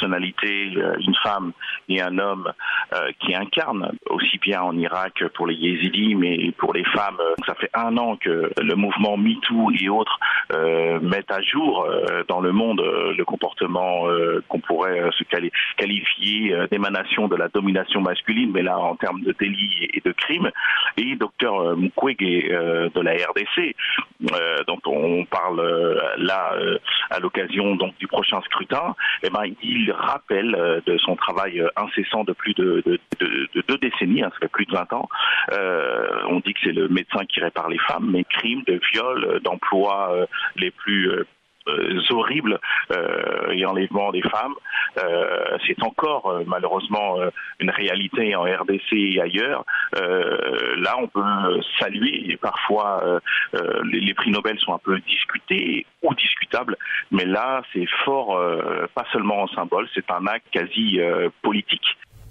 personnalité, une femme et un homme qui incarnent, aussi bien en Irak pour les yézidis, mais pour les femmes. Ça fait 1 an que le mouvement MeToo et autres mettent à jour dans le monde le comportement qu'on pourrait se qualifier d'émanation de la domination masculine, mais là en termes de délits et de crimes. Et Dr Mukwege de la RDC, dont on parle là à l'occasion donc du prochain scrutin, il rappelle de son travail incessant de plus de 2 décennies, ça fait plus de 20 ans. On dit que c'est le médecin qui répare les femmes, mais crimes de viol, d'emploi les plus horribles et enlèvement des femmes, c'est encore malheureusement une réalité en RDC et ailleurs. Là, on peut saluer, et parfois les prix Nobel sont un peu discutés ou discutables, mais là, c'est fort, pas seulement en symbole, c'est un acte quasi politique.